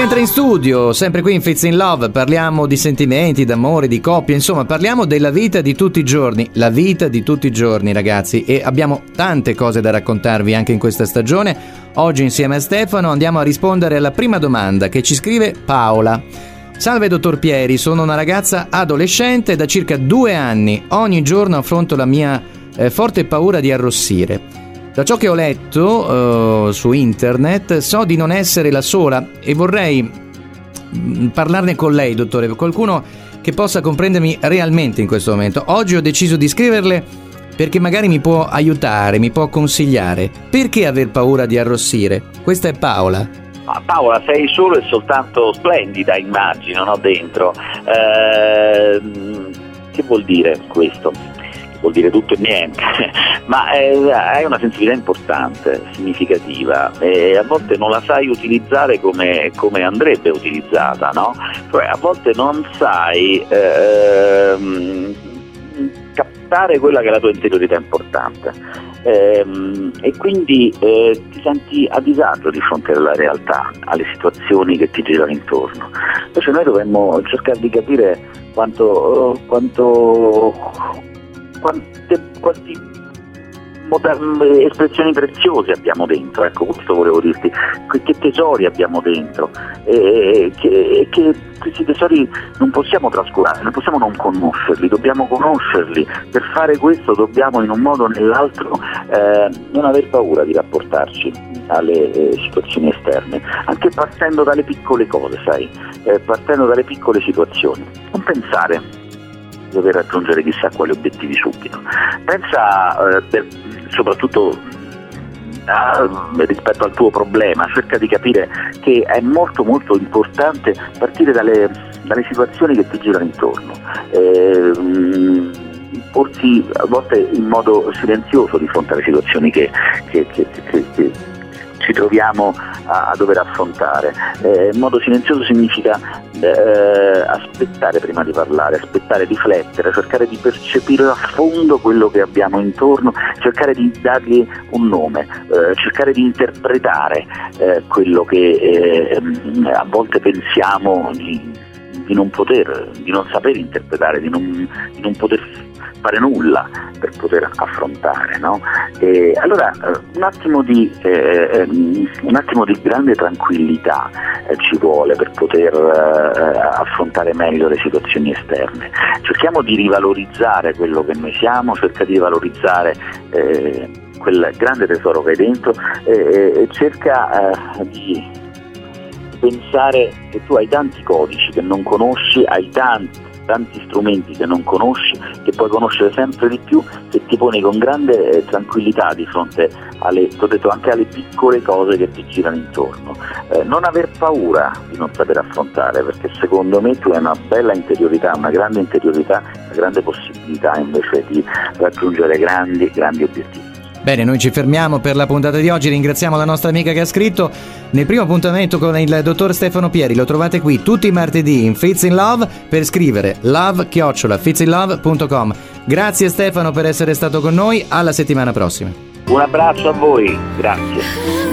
rientra in studio, sempre qui in Fits in Love. Parliamo di sentimenti, d'amore, di coppia, insomma parliamo della vita di tutti i giorni. La vita di tutti i giorni, ragazzi, e abbiamo tante cose da raccontarvi anche in questa stagione. Oggi insieme a Stefano andiamo a rispondere alla prima domanda che ci scrive Paola. Salve dottor Pieri, sono una ragazza adolescente da circa 2 anni. Ogni giorno affronto la mia forte paura di arrossire. Da ciò che ho letto su internet so di non essere la sola e vorrei parlarne con lei, dottore, qualcuno che possa comprendermi realmente in questo momento. Oggi ho deciso di scriverle perché magari mi può aiutare, mi può consigliare. Perché aver paura di arrossire? Questa è Paola. Paola, sei solo e soltanto splendida, immagino, no? Dentro. Che vuol dire questo? Vuol dire tutto e niente, ma hai una sensibilità importante, significativa, e a volte non la sai utilizzare come andrebbe utilizzata, no? Cioè a volte non sai captare quella che è la tua interiorità importante, e quindi ti senti a disagio di fronte alla realtà, alle situazioni che ti girano intorno. Invece noi dovremmo cercare di capire quanti espressioni preziose abbiamo dentro, ecco, questo volevo dirti, che tesori abbiamo dentro, e che questi tesori non possiamo trascurare, non possiamo non conoscerli, dobbiamo conoscerli. Per fare questo dobbiamo in un modo o nell'altro non aver paura di rapportarci alle situazioni esterne, anche partendo dalle piccole cose, sai, partendo dalle piccole situazioni. Non pensare di dover raggiungere chissà quali obiettivi subito. Pensa soprattutto rispetto al tuo problema, cerca di capire che è molto molto importante partire dalle situazioni che ti girano intorno, porsi a volte in modo silenzioso di fronte alle situazioni che ci troviamo a dover affrontare. In modo silenzioso significa aspettare prima di parlare, aspettare, riflettere, cercare di percepire a fondo quello che abbiamo intorno, cercare di dargli un nome, cercare di interpretare quello che a volte pensiamo di non saper interpretare, di non poter fare nulla per poter affrontare, no? E allora un attimo di grande tranquillità ci vuole per poter affrontare meglio le situazioni esterne. Cerchiamo di rivalorizzare quello che noi siamo, cerca di valorizzare quel grande tesoro che hai dentro, e cerca di pensare che tu hai tanti codici che non conosci, hai tanti strumenti che non conosci, che puoi conoscere sempre di più, se ti poni con grande tranquillità di fronte t'ho detto, anche alle piccole cose che ti girano intorno. Non aver paura di non saper affrontare, perché secondo me tu hai una bella interiorità, una grande interiorità, una grande possibilità invece di raggiungere grandi obiettivi. Bene, noi ci fermiamo per la puntata di oggi. Ringraziamo la nostra amica che ha scritto. Nel primo appuntamento con il dottor Stefano Pieri lo trovate qui tutti i martedì in Fits in Love, per scrivere love@fitsinlove.com. Grazie Stefano per essere stato con noi, alla settimana prossima. Un abbraccio a voi, grazie.